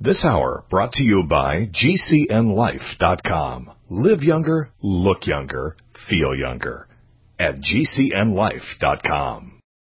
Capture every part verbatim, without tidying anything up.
This hour brought to you by G C N life dot com. Live younger, look younger, feel younger at G C N life dot com.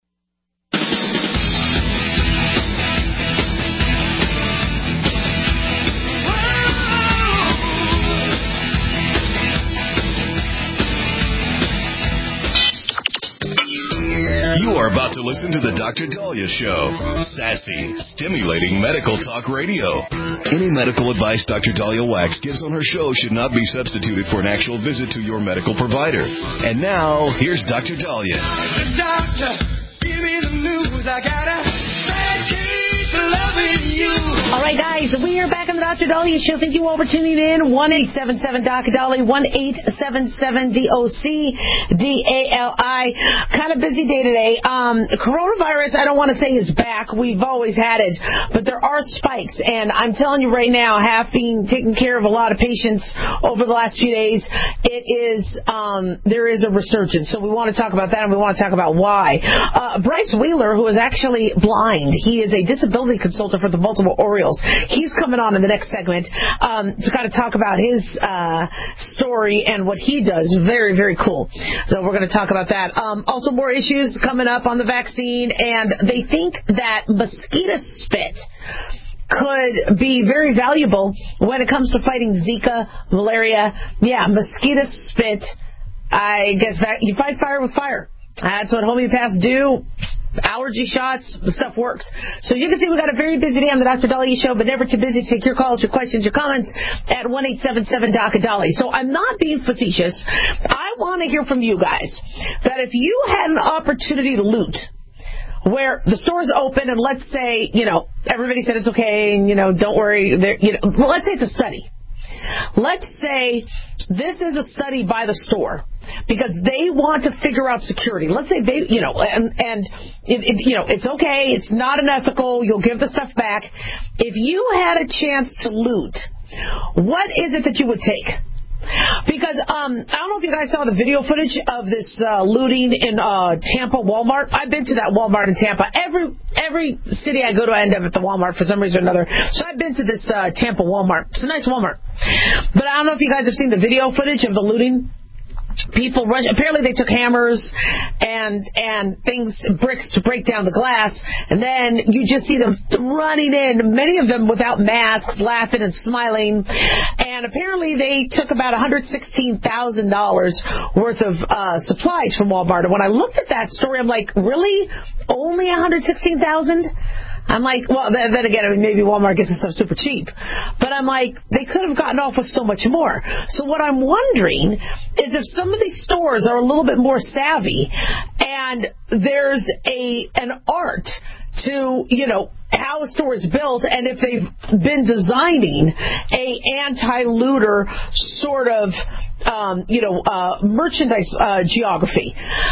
You are about to listen to the Doctor Daliah Show. Sassy, stimulating medical talk radio. Any medical advice Doctor Daliah Wax gives on her show should not be substituted for an actual visit to your medical provider. And now, here's Doctor Daliah. Doctor, give me the news. I got a bad case of loving you. All right, guys, we are back on the Doctor Daliah Show. Thank you all for tuning in. one eight seven seven D O C Daliah, one eight seven seven D O C D A L I. Kind of busy day today. Um, coronavirus, I don't want to say is back. We've always had it, but there are spikes, and I'm telling you right now, having taken care of a lot of patients over the last few days, it is um, there is a resurgence. So we want to talk about that, and we want to talk about why. Uh, Bryce Wheeler, who is actually blind, he is a disability consultant for the Baltimore Orioles. He's coming on in the next segment um, to kind of talk about his uh, story and what he does. Very, very cool. So we're going to talk about that. Um, also, more issues coming up on the vaccine, and they think that mosquito spit could be very valuable when it comes to fighting Zika, malaria. Yeah, mosquito spit. I guess you fight fire with fire. That's what homeopaths do. Allergy shots, the stuff works. So you can see we've got a very busy day on the Doctor Daliah Show, but never too busy to take your calls, your questions, your comments at one eight seven seven D O C Daliah. So I'm not being facetious. I want to hear from you guys that if you had an opportunity to loot, where the store's open and let's say, you know, everybody said it's okay and, you know, don't worry, you know, well, let's say it's a study. Let's say this is a study by the store because they want to figure out security. Let's say they, you know, and, and it, it, you know, it's okay. It's not unethical. You'll give the stuff back. If you had a chance to loot, what is it that you would take? Because um, I don't know if you guys saw the video footage of this uh, looting in uh, Tampa Walmart. I've been to that Walmart in Tampa. Every every city I go to, I end up at the Walmart for some reason or another. So I've been to this uh, Tampa Walmart. It's a nice Walmart. But I don't know if you guys have seen the video footage of the looting. People rush. Apparently, they took hammers and and things, bricks to break down the glass, and then you just see them running in. Many of them without masks, laughing and smiling. And apparently, they took about one hundred sixteen thousand dollars worth of uh, supplies from Walmart. And when I looked at that story, I'm like, really, only one hundred sixteen thousand dollars? I'm like, well, then, then again, I mean, maybe Walmart gets this stuff super cheap. But I'm like, they could have gotten off with so much more. So what I'm wondering is if some of these stores are a little bit more savvy and there's a an art to, you know, how a store is built, and if they've been designing a anti-looter sort of, um, you know, uh, merchandise uh, geography.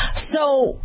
So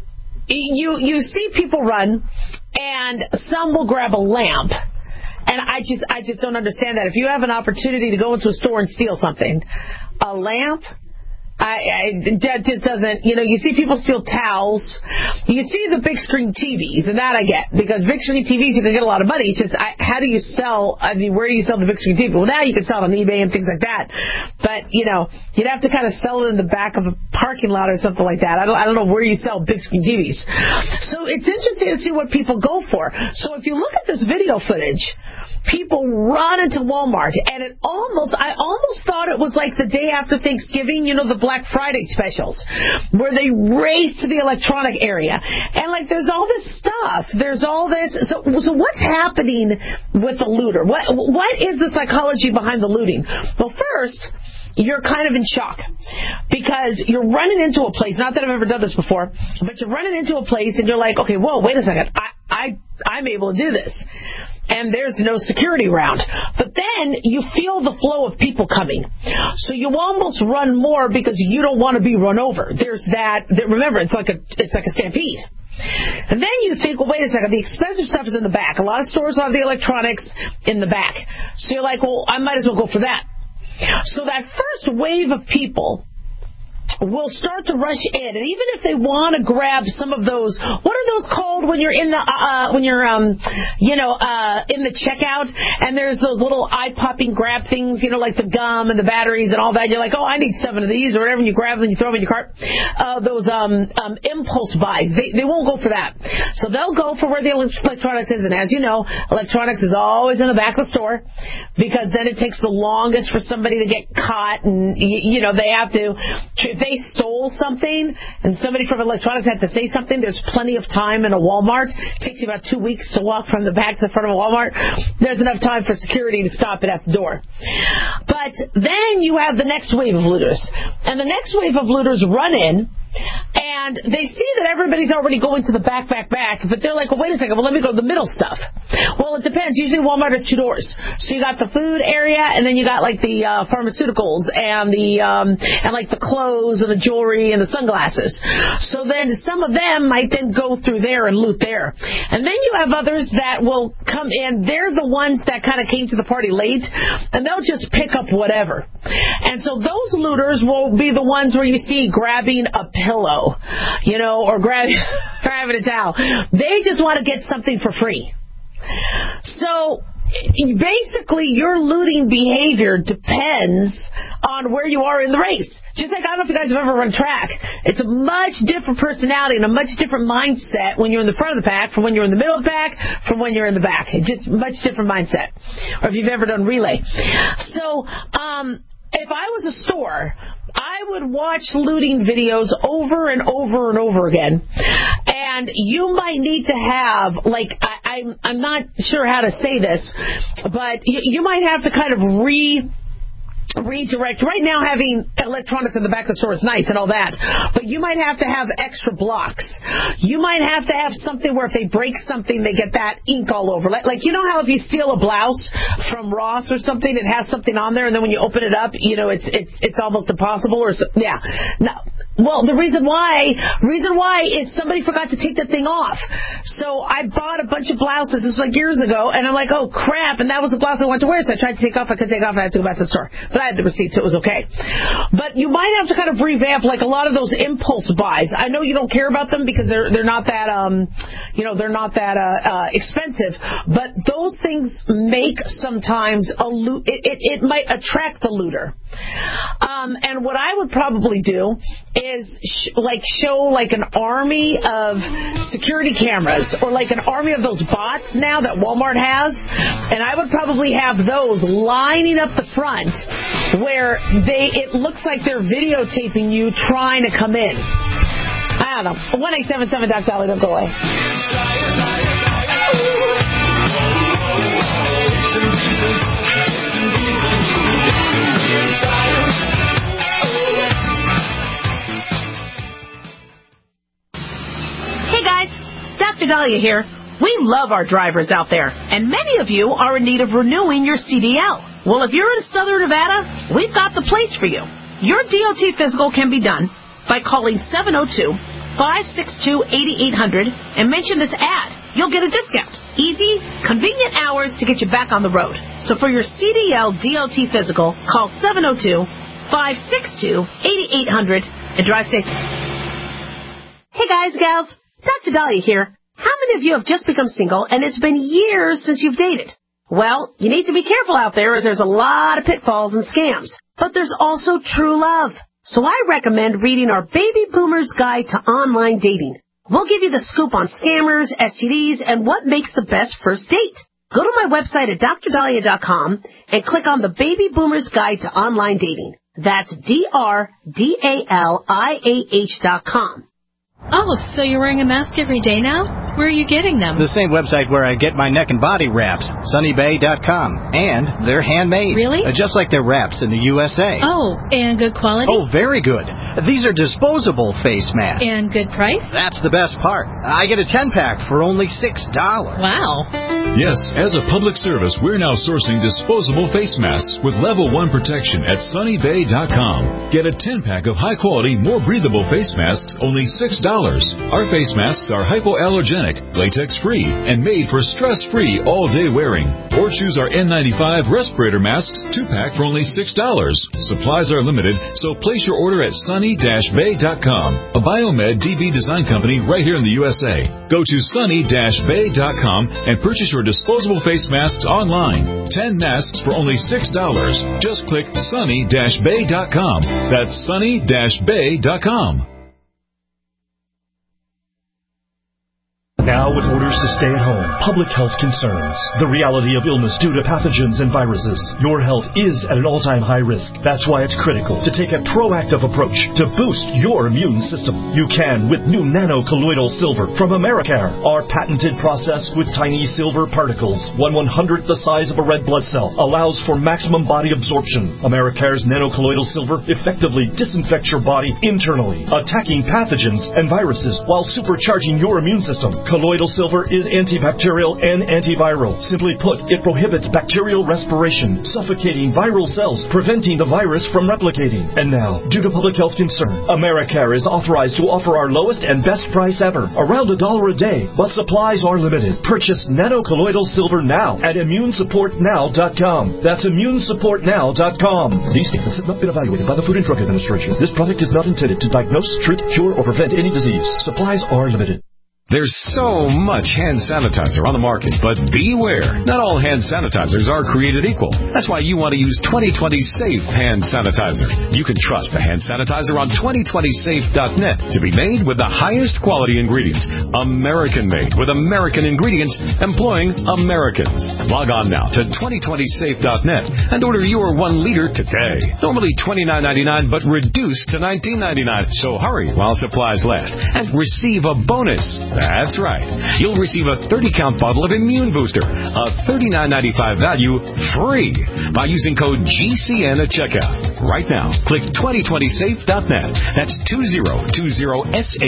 you you see people run, and some will grab a lamp. And I just I just don't understand that. If you have an opportunity to go into a store and steal something, a lamp, I, I that just doesn't, you know, you see people steal towels. You see the big screen T Vs, and that I get, because big screen T Vs, you can get a lot of money. It's just, I, how do you sell, I mean, where do you sell the big screen T V? Well, now you can sell it on eBay and things like that. But, you know, you'd have to kind of sell it in the back of a parking lot or something like that. I don't, I don't know where you sell big screen T Vs. So it's interesting to see what people go for. So if you look at this video footage, people run into Walmart, and it almost, I almost thought it was like the day after Thanksgiving, you know, the Black Friday specials, where they race to the electronic area. And, like, there's all this stuff. There's all this. So, so what's happening with the looter? What, what is the psychology behind the looting? Well, first, you're kind of in shock because you're running into a place, not that I've ever done this before, but you're running into a place and you're like, okay, whoa, wait a second. I, I, I'm able to do this. And there's no security around. But then you feel the flow of people coming. So you almost run more because you don't want to be run over. There's that, that remember, it's like a it's like a stampede. And then you think, well, wait a second, the expensive stuff is in the back. A lot of stores have the electronics in the back. So you're like, well, I might as well go for that. So that first wave of people will start to rush in, and even if they want to grab some of those, what are those called when you're in the uh, when you're um you know uh in the checkout and there's those little eye popping grab things, you know, like the gum and the batteries and all that. You're like, oh, I need seven of these or whatever, and you grab them and you throw them in your cart. Uh, those um, um impulse buys, they they won't go for that. So they'll go for where the electronics is, and as you know, electronics is always in the back of the store because then it takes the longest for somebody to get caught, and you, you know they have to. If they stole something and somebody from electronics had to say something, there's plenty of time in a Walmart. It takes you about two weeks to walk from the back to the front of a Walmart. There's enough time for security to stop it at the door. But then you have the next wave of looters. And the next wave of looters run in, and they see that everybody's already going to the back, back, back, but they're like, well, wait a second, well, let me go to the middle stuff. Well, it depends. Usually Walmart has two doors. So you got the food area, and then you got like the uh, pharmaceuticals and the um, and like the clothes and the jewelry and the sunglasses. So then some of them might then go through there and loot there. And then you have others that will come in. They're the ones that kind of came to the party late, and they'll just pick up whatever. And so those looters will be the ones where you see grabbing a pillow, you know, or grab, grabbing a towel. They just want to get something for free. So basically, your looting behavior depends on where you are in the race. Just like, I don't know if you guys have ever run track. It's a much different personality and a much different mindset when you're in the front of the pack from when you're in the middle of the pack from when you're in the back. It's just a much different mindset. Or if you've ever done relay. So, um... if I was a store, I would watch looting videos over and over and over again. And you might need to have, like, I, I'm, I'm not sure how to say this, but you, you might have to kind of re... redirect. Right now, having electronics in the back of the store is nice and all that, but you might have to have extra blocks. You might have to have something where if they break something, they get that ink all over. Like, like you know how if you steal a blouse from Ross or something, it has something on there, and then when you open it up, you know, it's it's it's almost impossible. Or so, yeah, no. Well, the reason why, reason why is somebody forgot to take that thing off. So I bought a bunch of blouses. This was like years ago, and I'm like, oh crap! And that was the blouse I wanted to wear, so I tried to take off. I couldn't take off. I had to go back to the store, but I had the receipt, so it was okay. But you might have to kind of revamp, like a lot of those impulse buys. I know you don't care about them because they're they're not that um, you know, they're not that uh, uh expensive. But those things make sometimes a loot. It, it it might attract the looter. Um, and what I would probably do is sh- like show like an army of security cameras or like an army of those bots now that Walmart has, and I would probably have those lining up the front where they it looks like they're videotaping you trying to come in. I don't know. one eight seven seven Doc Dolly, don't go away. Hey guys, Doctor Dahlia here. We love our drivers out there, and many of you are in need of renewing your C D L. Well, if you're in Southern Nevada, we've got the place for you. Your D O T physical can be done by calling seven oh two, five six two, eight eight hundred and mention this ad. You'll get a discount. Easy, convenient hours to get you back on the road. So for your C D L D O T physical, call seven oh two, five six two, eight eight hundred and drive safe. Hey guys, gals, Doctor Dahlia here. How many of you have just become single and it's been years since you've dated? Well, you need to be careful out there as there's a lot of pitfalls and scams. But there's also true love. So I recommend reading our Baby Boomer's Guide to Online Dating. We'll give you the scoop on scammers, S T Ds, and what makes the best first date. Go to my website at dr dahlia dot com and click on the Baby Boomer's Guide to Online Dating. That's D R D A L I A H dot com. Oh, so you're wearing a mask every day now? Where are you getting them? The same website where I get my neck and body wraps, sunny bay dot com. And they're handmade. Really? Uh, just like their wraps in the U S A. Oh, and good quality? Oh, very good. These are disposable face masks. And good price? That's the best part. I get a ten-pack for only six dollars. Wow. Yes, as a public service, we're now sourcing disposable face masks with level one protection at sunny bay dot com. Get a ten-pack of high-quality, more breathable face masks, only six dollars. Our face masks are hypoallergenic, latex-free, and made for stress-free all-day wearing. Or choose our N ninety-five respirator masks two-pack for only six dollars. Supplies are limited, so place your order at sunny sunny dash bay dot com, a Biomed D B design company right here in the U S A. Go to sunny dash bay dot com and purchase your disposable face masks online. Ten masks for only six dollars. Just click sunny dash bay dot com. That's sunny dash bay dot com. Now with orders to stay at home, public health concerns, the reality of illness due to pathogens and viruses, your health is at an all-time high risk. That's why it's critical to take a proactive approach to boost your immune system. You can with new nano-colloidal silver from Americare. Our patented process with tiny silver particles, one one-hundredth the size of a red blood cell, allows for maximum body absorption. Americare's nano-colloidal silver effectively disinfects your body internally, attacking pathogens and viruses while supercharging your immune system. Colloidal silver is antibacterial and antiviral. Simply put, it prohibits bacterial respiration, suffocating viral cells, preventing the virus from replicating. And now, due to public health concern, Americare is authorized to offer our lowest and best price ever, around a dollar a day, but supplies are limited. Purchase nano-colloidal silver now at immune support now dot com. That's immune support now dot com. These statements have not been evaluated by the Food and Drug Administration. This product is not intended to diagnose, treat, cure, or prevent any disease. Supplies are limited. There's so much hand sanitizer on the market, but beware. Not all hand sanitizers are created equal. That's why you want to use twenty twenty Safe Hand Sanitizer. You can trust the hand sanitizer on twenty twenty safe dot net to be made with the highest quality ingredients. American-made with American ingredients, employing Americans. Log on now to twenty twenty safe dot net and order your one liter today. Normally twenty-nine ninety-nine, but reduced to nineteen ninety-nine. So hurry while supplies last and receive a bonus. That's right. You'll receive a thirty count bottle of Immune Booster, a thirty-nine ninety-five value, free by using code G C N at checkout. Right now, click twenty twenty safe dot net. That's two zero two zero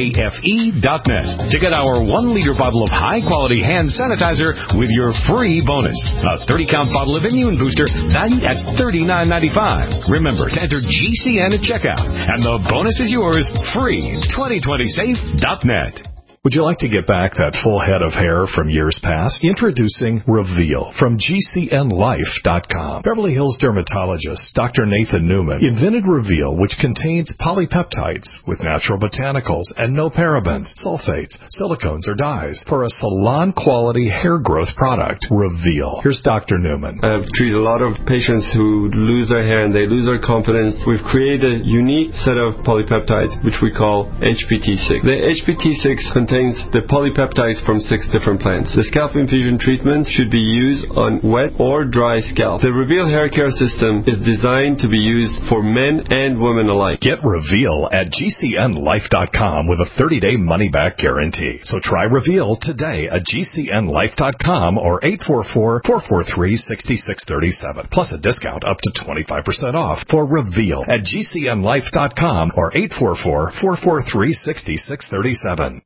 safe dot net to get our one liter bottle of high-quality hand sanitizer with your free bonus. A thirty count bottle of Immune Booster valued at thirty-nine ninety-five. Remember to enter G C N at checkout, and the bonus is yours free. twenty twenty safe dot net. Would you like to get back that full head of hair from years past? Introducing Reveal from G C N life dot com. Beverly Hills dermatologist Doctor Nathan Newman invented Reveal, which contains polypeptides with natural botanicals and no parabens, sulfates, silicones, or dyes for a salon-quality hair growth product. Reveal. Here's Doctor Newman. I've treated a lot of patients who lose their hair and they lose their confidence. We've created a unique set of polypeptides, which we call H P T six. The H P T six contains the polypeptides from six different plants. The scalp infusion treatment should be used on wet or dry scalp. The Reveal hair care system is designed to be used for men and women alike. Get Reveal at G C N life dot com with a thirty day money-back guarantee. So try Reveal today at G C N life dot com or eight four four, four four three, six six three seven. Plus a discount up to twenty-five percent off for Reveal at G C N life dot com or eight four four, four four three, six six three seven.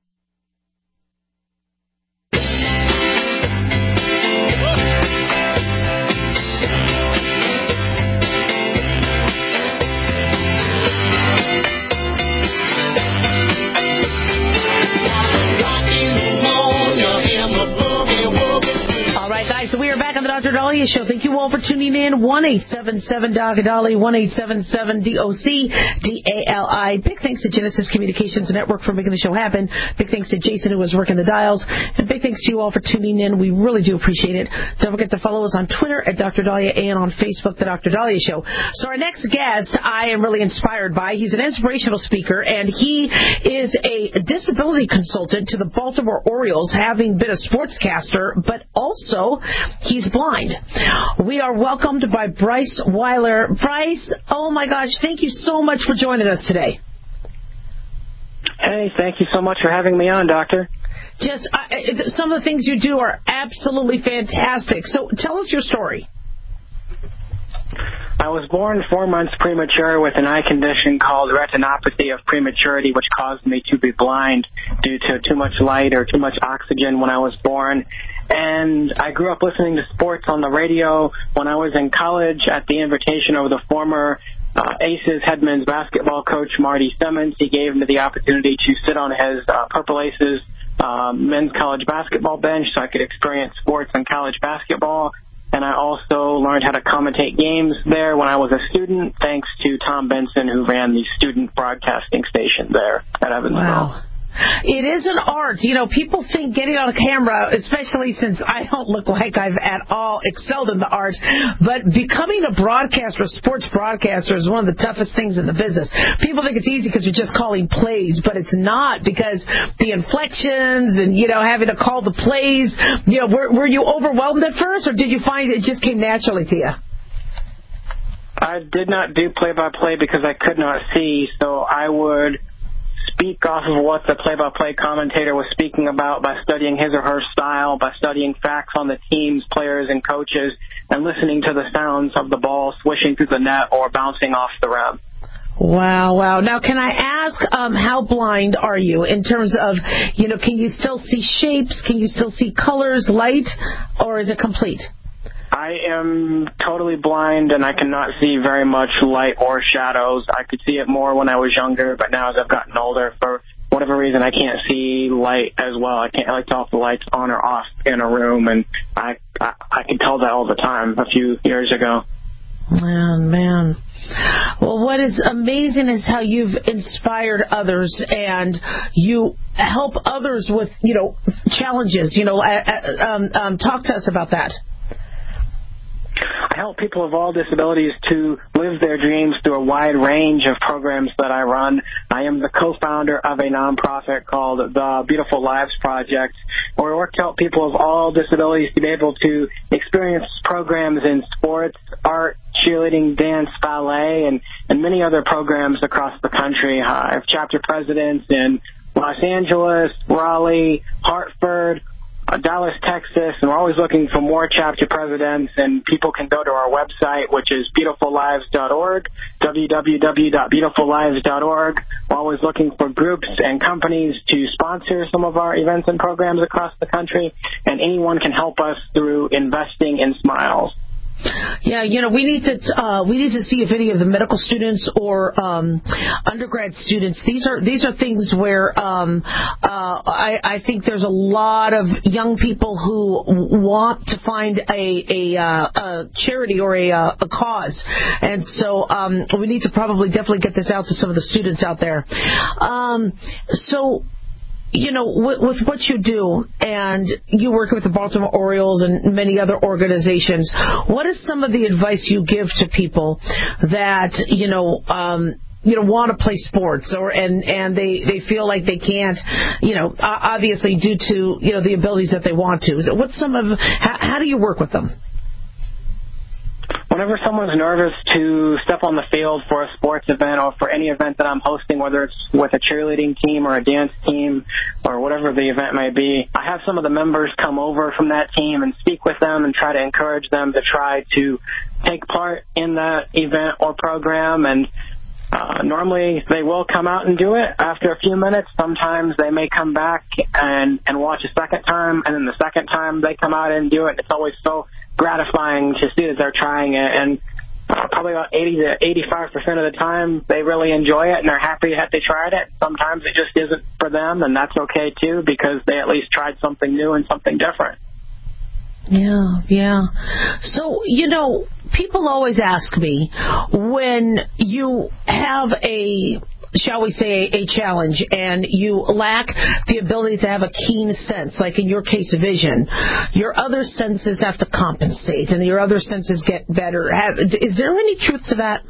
So we are back on the Doctor Dahlia Show. Thank you all for tuning in. one eight seven seven D O C A D A L I, one eight seven seven D O C D A L I. Big thanks to Genesis Communications Network for making the show happen. Big thanks to Jason who was working the dials. And big thanks to you all for tuning in. We really do appreciate it. Don't forget to follow us on Twitter at Doctor Dahlia and on Facebook, The Doctor Dahlia Show. So our next guest I am really inspired by. He's an inspirational speaker, and he is a disability consultant to the Baltimore Orioles, having been a sportscaster, but also he's blind. We are welcomed by Bryce Weiler. Bryce, oh my gosh, thank you so much for joining us today. Hey, thank you so much for having me on, Doctor. Just uh, some of the things you do are absolutely fantastic. So tell us your story. I was born four months premature with an eye condition called retinopathy of prematurity, which caused me to be blind due to too much light or too much oxygen when I was born. And I grew up listening to sports on the radio when I was in college at the invitation of the former uh, Aces head men's basketball coach, Marty Simmons. He gave me the opportunity to sit on his uh, Purple Aces uh, men's college basketball bench so I could experience sports and college basketball. and I also learned how to commentate games there when I was a student, thanks to Tom Benson, who ran the student broadcasting station there at Evansville. Wow. It is an art. You know, people think getting on a camera, especially since I don't look like I've at all excelled in the art, but becoming a broadcaster, a sports broadcaster, is one of the toughest things in the business. People think it's easy because you're just calling plays, but it's not, because the inflections and, you know, having to call the plays, you know, were, were you overwhelmed at first, or did you find it just came naturally to you? I did not do play-by-play because I could not see, so I would speak off of what the play-by-play commentator was speaking about by studying his or her style, by studying facts on the teams, players, and coaches, and listening to the sounds of the ball swishing through the net or bouncing off the rim. Wow, wow. Now, can I ask, um, how blind are you in terms of, you know, can you still see shapes? Can you still see colors, light, or is it complete? I am totally blind, and I cannot see very much light or shadows. I could see it more when I was younger, but now as I've gotten older, for whatever reason, I can't see light as well. I can't like tell if the light's on or off in a room, and I I, I could tell that all the time a few years ago. Man, man. Well, what is amazing is how you've inspired others, and you help others with, you know, challenges. You know, uh, um, um, talk to us about that. I help people of all disabilities to live their dreams through a wide range of programs that I run. I am the co-founder of a nonprofit called the Beautiful Lives Project, where we work to help people of all disabilities to be able to experience programs in sports, art, cheerleading, dance, ballet, and, and many other programs across the country. I have chapter presidents in Los Angeles, Raleigh, Hartford, Dallas, Texas, and we're always looking for more chapter presidents, and people can go to our website, which is beautiful lives dot org, w w w dot beautiful lives dot org. We're always looking for groups and companies to sponsor some of our events and programs across the country, and anyone can help us through investing in smiles. Yeah, you know, we need to uh, we need to see if any of the medical students or um, undergrad students. These are these are things where um, uh, I, I think there's a lot of young people who want to find a a, uh, a charity or a a cause, and so um, we need to probably definitely get this out to some of the students out there. Um, so. You know, with, with what you do, and you work with the Baltimore Orioles and many other organizations, what is some of the advice you give to people that, you know, um, you know, want to play sports, or and and they they feel like they can't, you know, obviously due to, you know, the abilities that they want to? What's some of how, how do you work with them? Whenever someone's nervous to step on the field for a sports event or for any event that I'm hosting, whether it's with a cheerleading team or a dance team or whatever the event may be, I have some of the members come over from that team and speak with them and try to encourage them to try to take part in that event or program. And Uh, normally they will come out and do it after a few minutes. Sometimes they may come back and, and watch a second time, and then the second time they come out and do it. It's always so gratifying to see that they're trying it. And uh, probably about eighty to eighty-five percent of the time they really enjoy it and they're happy that they tried it. Sometimes it just isn't for them, and that's okay too, because they at least tried something new and something different. Yeah, yeah. So, you know, people always ask me, when you have a, shall we say, a challenge, and you lack the ability to have a keen sense, like in your case, vision, your other senses have to compensate, and your other senses get better. Have, is there any truth to that?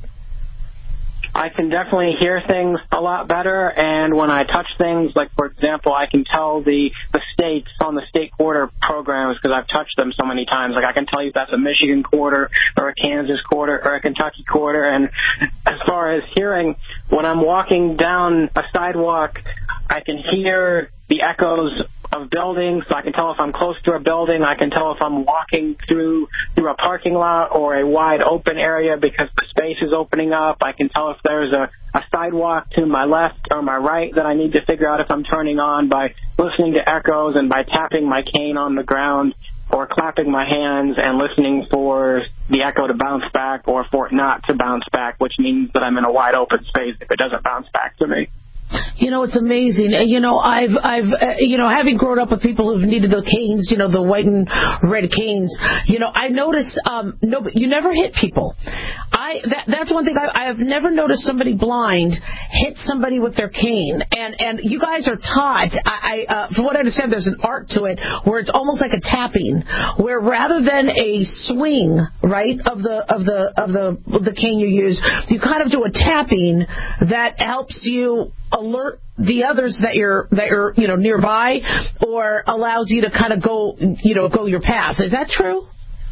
I can definitely hear things a lot better, and when I touch things, like, for example, I can tell the, the states on the state quarter programs, because I've touched them so many times. Like, I can tell you if that's a Michigan quarter or a Kansas quarter or a Kentucky quarter. And as far as hearing, when I'm walking down a sidewalk, I can hear the echoes of buildings, so I can tell if I'm close to a building. I can tell if I'm walking through through a parking lot or a wide open area because the space is opening up. I can tell if there's a, a sidewalk to my left or my right that I need to figure out if I'm turning on by listening to echoes and by tapping my cane on the ground or clapping my hands and listening for the echo to bounce back or for it not to bounce back, which means that I'm in a wide open space if it doesn't bounce back to me. You know, it's amazing. You know, I've, I've, uh, you know, having grown up with people who've needed the canes, you know, the white and red canes, you know, I notice, um, no, you never hit people. I, that, that's one thing I, I have never noticed somebody blind hit somebody with their cane. And, and you guys are taught, I, I uh, from what I understand, there's an art to it where it's almost like a tapping, where rather than a swing, right, of the, of the, of the, of the cane you use, you kind of do a tapping that helps you alert the others that you're that you're you know nearby, or allows you to kind of go you know go your path. Is that true?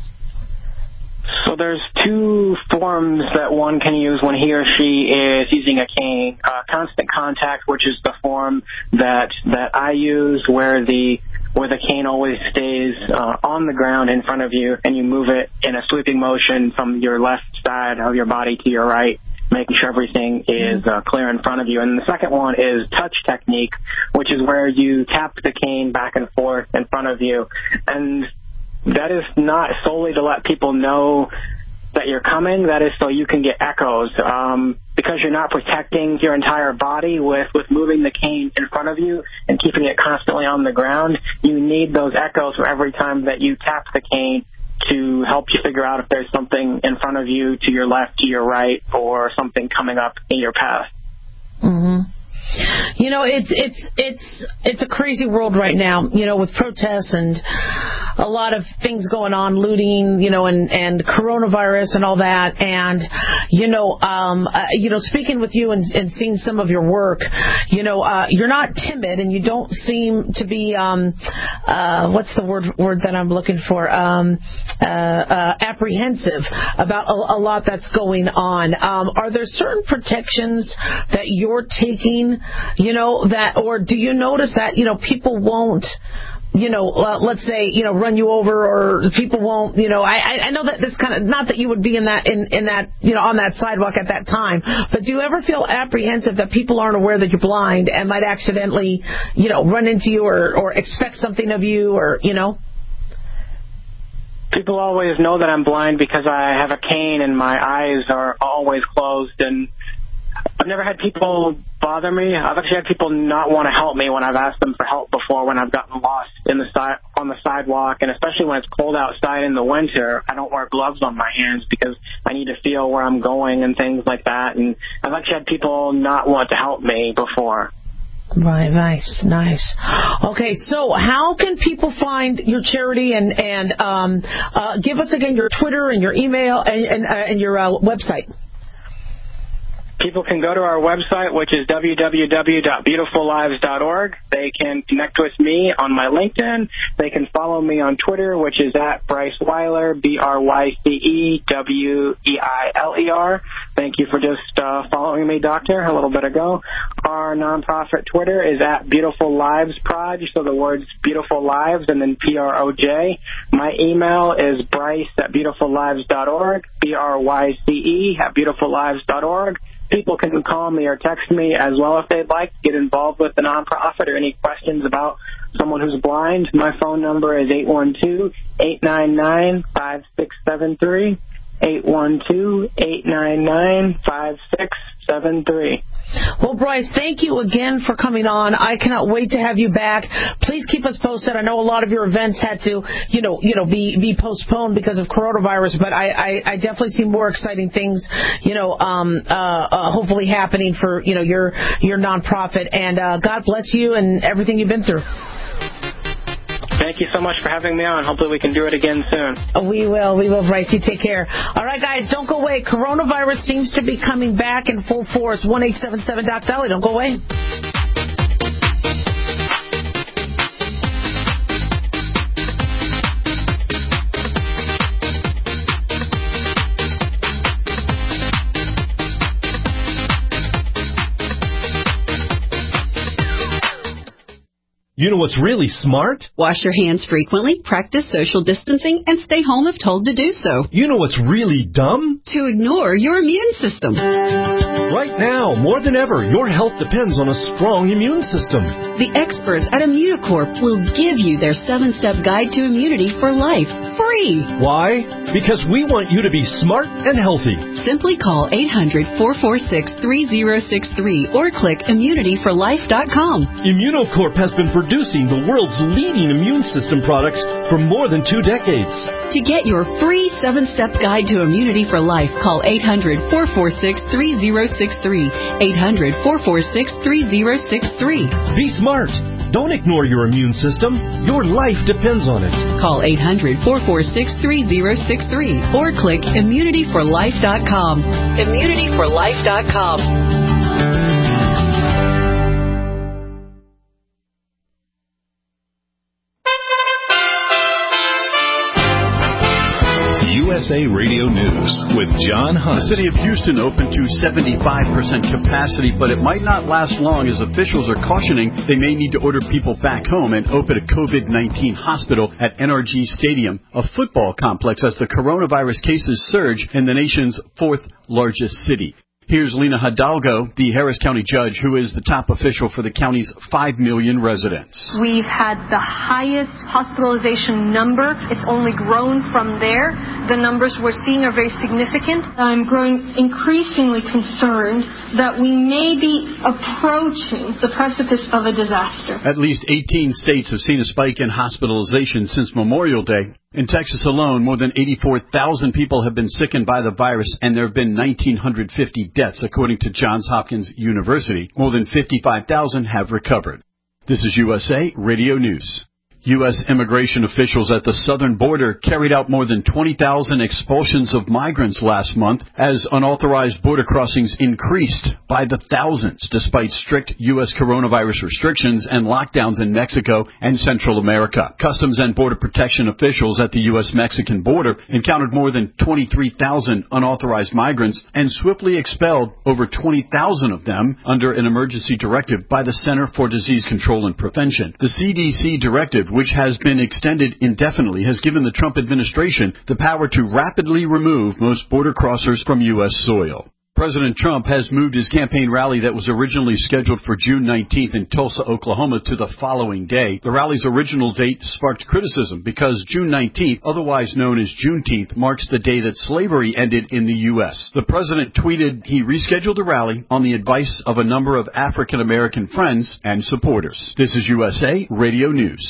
So there's two forms that one can use when he or she is using a cane. Uh, constant contact, which is the form that that I use, where the where the cane always stays uh, on the ground in front of you, and you move it in a sweeping motion from your left side of your body to your right, making sure everything is uh, clear in front of you. And the second one is touch technique, which is where you tap the cane back and forth in front of you. And that is not solely to let people know that you're coming. That is so you can get echoes. Um, because you're not protecting your entire body with, with moving the cane in front of you and keeping it constantly on the ground, you need those echoes for every time that you tap the cane to help you figure out if there's something in front of you, to your left, to your right, or something coming up in your path. Mm-hmm. You know, it's it's it's it's a crazy world right now, you know, with protests and a lot of things going on, looting, you know, and, and coronavirus and all that. And, you know, um, uh, you know, speaking with you and, and seeing some of your work, you know, uh, you're not timid, and you don't seem to be, um, uh, what's the word word that I'm looking for, um, uh, uh, apprehensive about a, a lot that's going on. Um, are there certain protections that you're taking, you know, that, or do you notice that, you know, people won't, you know, uh, let's say, you know, run you over, or people won't, you know, I, I know that this kind of, not that you would be in that, in, in that, you know, on that sidewalk at that time, but do you ever feel apprehensive that people aren't aware that you're blind and might accidentally, you know, run into you, or, or expect something of you, or, you know? People always know that I'm blind because I have a cane and my eyes are always closed, and I've never had people bother me. I've actually had people not want to help me when I've asked them for help before, when I've gotten lost in the si- on the sidewalk, and especially when it's cold outside in the winter. I don't wear gloves on my hands because I need to feel where I'm going and things like that. And I've actually had people not want to help me before. Right, nice, nice. Okay, so how can people find your charity, and and um, uh, give us again your Twitter and your email and and, uh, and your uh, website? People can go to our website, which is w w w dot beautiful lives dot org. They can connect with me on my LinkedIn. They can follow me on Twitter, which is at Bryce Weiler, B R Y C E W E I L E R. Thank you for just uh, following me, Doctor, a little bit ago. Our nonprofit Twitter is at Beautiful Lives Proj, so the words Beautiful Lives and then P R O J. My email is Bryce at beautiful lives dot org, B R Y C E at beautiful lives dot org. People can call me or text me as well if they'd like to get involved with the nonprofit or any questions about someone who's blind. My phone number is eight one two, eight nine nine, five six seven three, eight one two, eight nine nine, five six seven three. Well, Bryce, thank you again for coming on. I cannot wait to have you back. Please keep us posted. I know a lot of your events had to, you know, you know, be, be postponed because of coronavirus, but I, I, I definitely see more exciting things, you know, um, uh, uh, hopefully happening for, you know, your, your nonprofit. And uh, God bless you and everything you've been through. Thank you so much for having me on. Hopefully we can do it again soon. We will. We will, Bryce. You take care. All right, guys, don't go away. Coronavirus seems to be coming back in full force. one eight seven seven Doc Dolly. Don't go away. You know what's really smart? Wash your hands frequently, practice social distancing, and stay home if told to do so. You know what's really dumb? To ignore your immune system. Right now, more than ever, your health depends on a strong immune system. The experts at Immunocorp will give you their seven-step guide to immunity for life, free. Why? Because we want you to be smart and healthy. Simply call eight hundred, four four six, three zero six three or click immunity for life dot com. Immunocorp has been producing the world's leading immune system products for more than two decades. To get your free seven-step guide to immunity for life, call eight hundred, four four six, three zero six three. eight hundred, four four six, three zero six three. Be smart. Don't ignore your immune system. Your life depends on it. Call eight hundred, four four six, three zero six three or click immunity for life dot com. immunity for life dot com. U S A Radio News with John Hunt. The city of Houston opened to seventy-five percent capacity, but it might not last long as officials are cautioning they may need to order people back home and open a COVID nineteen hospital at N R G Stadium, a football complex, as the coronavirus cases surge in the nation's fourth largest city. Here's Lena Hidalgo, the Harris County judge, who is the top official for the county's five million residents. We've had the highest hospitalization number. It's only grown from there. The numbers we're seeing are very significant. I'm growing increasingly concerned that we may be approaching the precipice of a disaster. At least eighteen states have seen a spike in hospitalization since Memorial Day. In Texas alone, more than eighty-four thousand people have been sickened by the virus, and there have been one thousand nine hundred fifty deaths, according to Johns Hopkins University. More than fifty-five thousand have recovered. This is U S A Radio News. U S immigration officials at the southern border carried out more than twenty thousand expulsions of migrants last month as unauthorized border crossings increased by the thousands despite strict U S coronavirus restrictions and lockdowns in Mexico and Central America. Customs and Border Protection officials at the U S-Mexican border encountered more than twenty-three thousand unauthorized migrants and swiftly expelled over twenty thousand of them under an emergency directive by the Center for Disease Control and Prevention. The C D C directive, which has been extended indefinitely, has given the Trump administration the power to rapidly remove most border crossers from U S soil. President Trump has moved his campaign rally that was originally scheduled for June nineteenth in Tulsa, Oklahoma, to the following day. The rally's original date sparked criticism because June nineteenth, otherwise known as Juneteenth, marks the day that slavery ended in the U S. The president tweeted he rescheduled the rally on the advice of a number of African-American friends and supporters. This is U S A Radio News.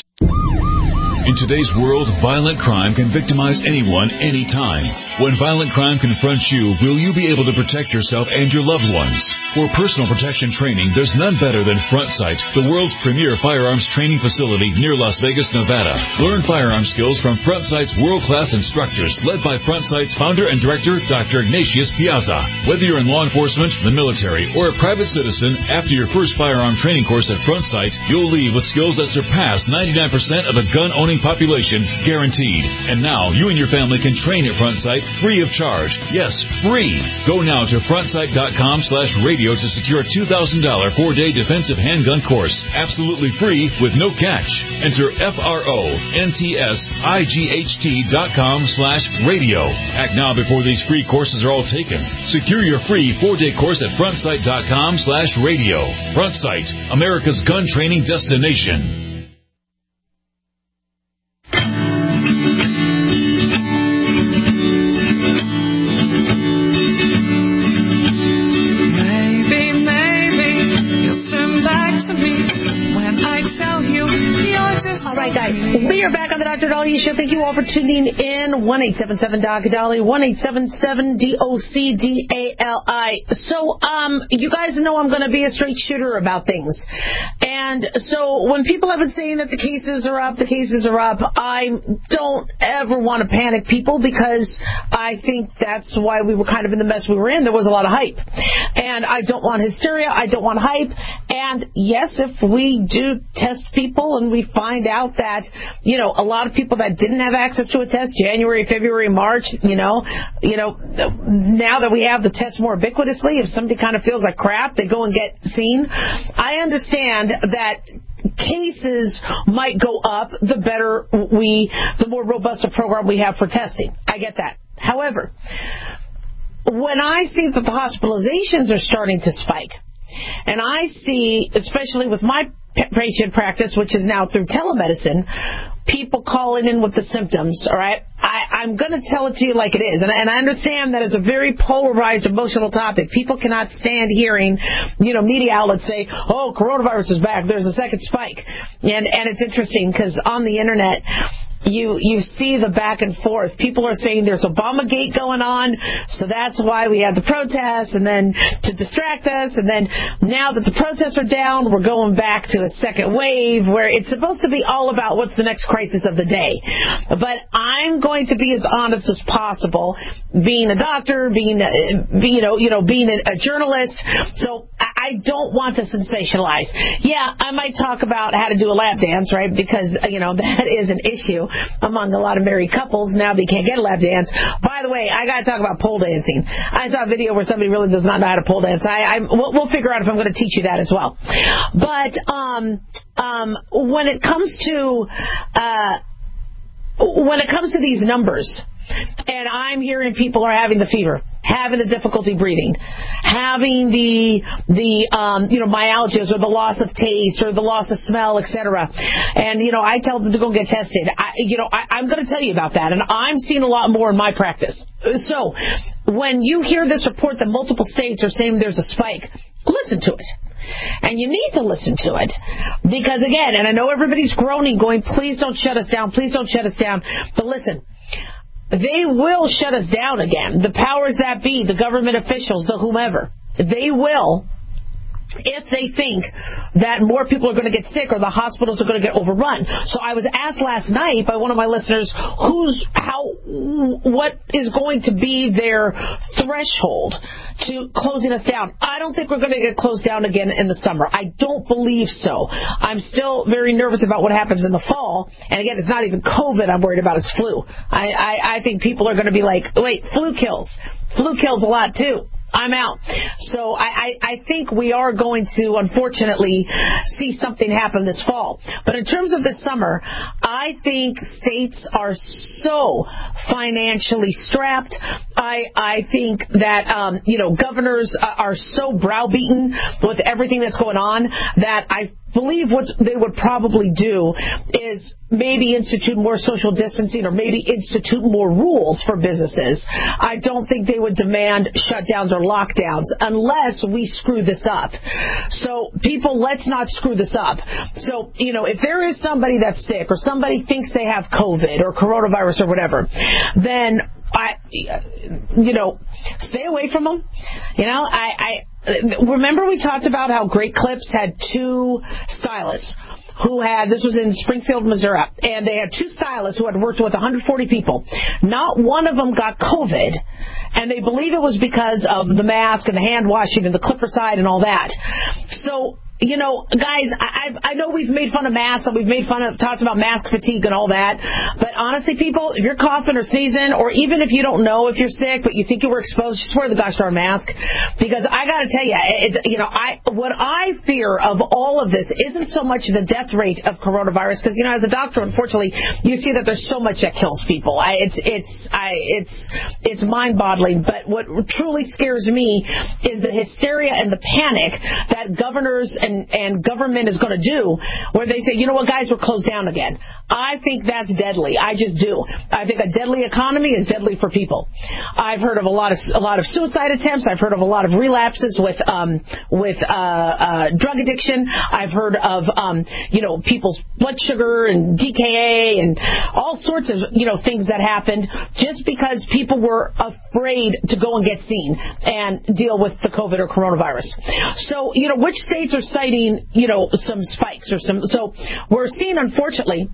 In today's world, violent crime can victimize anyone, anytime. When violent crime confronts you, will you be able to protect yourself and your loved ones? For personal protection training, there's none better than FrontSight, the world's premier firearms training facility near Las Vegas, Nevada. Learn firearm skills from FrontSight's world-class instructors, led by FrontSight's founder and director, Doctor Ignatius Piazza. Whether you're in law enforcement, the military, or a private citizen, after your first firearm training course at FrontSight, you'll leave with skills that surpass ninety-nine percent of the gun-owning population, guaranteed. And now, you and your family can train at FrontSight free of charge. Yes, free. Go now to frontsight.com slash radio to secure a two thousand dollars four-day defensive handgun course. Absolutely free with no catch. Enter F R O N T S I G H T dot com slash radio. Act now before these free courses are all taken. Secure your free four-day course at frontsight.com slash radio. FrontSight, America's gun training destination. All right, guys. We are back on the Doctor Dahlia Show. Thank you all for tuning in. one eight seven seven D O C D A L I, one eight seven seven D O C D A L I. So, um, you guys know I'm going to be a straight shooter about things. And so when people have been saying that the cases are up, the cases are up, I don't ever want to panic people because I think that's why we were kind of in the mess we were in. There was a lot of hype. And I don't want hysteria. I don't want hype. And yes, if we do test people and we find out that, you know, a lot of people that didn't have access to a test January, February, March, you know, you know, now that we have the test more ubiquitously, if somebody kind of feels like crap, they go and get seen. I understand that cases might go up, the better we, the more robust a program we have for testing. I get that. However, when I see that the hospitalizations are starting to spike, and I see, especially with my patient practice, which is now through telemedicine, people calling in with the symptoms, all right? I, I'm going to tell it to you like it is. And, and I understand that it's a very polarized, emotional topic. People cannot stand hearing, you know, media outlets say, oh, coronavirus is back. There's a second spike. And, and it's interesting because on the Internet, You you see the back and forth. People are saying there's Obamagate going on, so that's why we had the protests, and then to distract us, and then now that the protests are down, we're going back to a second wave where it's supposed to be all about what's the next crisis of the day. But I'm going to be as honest as possible, being a doctor, being, being you know, you know, being a, a journalist. So I don't want to sensationalize. Yeah, I might talk about how to do a lap dance, right? Because you know that is an issue among a lot of married couples. Now they can't get a lap dance. By the way, I got to talk about pole dancing. I saw a video where somebody really does not know how to pole dance. I, I we'll, we'll figure out if I'm going to teach you that as well. But um, um, when it comes to uh, when it comes to these numbers, and I'm hearing people are having the fever, having the difficulty breathing, having the the um, you know myalgias or the loss of taste or the loss of smell, et cetera. And you know I tell them to go get tested. I, you know I, I'm going to tell you about that, and I'm seeing a lot more in my practice. So when you hear this report that multiple states are saying there's a spike, listen to it. And you need to listen to it because again, and I know everybody's groaning, going, please don't shut us down, please don't shut us down. But listen. They will shut us down again. The powers that be, the government officials, the whomever, they will, if they think that more people are going to get sick or the hospitals are going to get overrun. So I was asked last night by one of my listeners, who's, how, what is going to be their threshold to closing us down. I don't think we're going to get closed down again in the summer. I don't believe so. I'm still very nervous about what happens in the fall. And again, it's not even COVID I'm worried about, it's flu. I, I, I think people are going to be like, wait, flu kills. Flu kills a lot too. I'm out. So I, I, I think we are going to, unfortunately, see something happen this fall. But in terms of this summer, I think states are so financially strapped. I, I think that, um, you know, governors are so browbeaten with everything that's going on that I believe what they would probably do is maybe institute more social distancing or maybe institute more rules for businesses. I don't think they would demand shutdowns or lockdowns unless we screw this up. So people, let's not screw this up. So, you know, if there is somebody that's sick or somebody thinks they have COVID or coronavirus or whatever, then I, you know, stay away from them. You know, I, I remember we talked about how Great Clips had two stylists who had, this was in Springfield, Missouri, and they had two stylists who had worked with one hundred forty people. Not one of them got COVID, and they believe it was because of the mask and the hand washing and the clipper side and all that. So, you know, guys, I, I know we've made fun of masks and we've made fun of, talked about mask fatigue and all that. But honestly, people, if you're coughing or sneezing, or even if you don't know if you're sick, but you think you were exposed, just wear the gosh darn mask. Because I got to tell you, it's, you know, I, what I fear of all of this isn't so much the death rate of coronavirus. Because, you know, as a doctor, unfortunately, you see that there's so much that kills people. I, it's, it's, I, it's, it's mind-boggling. But what truly scares me is the hysteria and the panic that governors And, and government is going to do where they say, you know what, guys, we're closed down again. I think that's deadly. I just do. I think a deadly economy is deadly for people. I've heard of a lot of a lot of suicide attempts. I've heard of a lot of relapses with um, with uh, uh, drug addiction. I've heard of um, you know people's blood sugar and D K A and all sorts of you know things that happened just because people were afraid to go and get seen and deal with the COVID or coronavirus. So you know which states are citing, you know, some spikes or some. So we're seeing, unfortunately,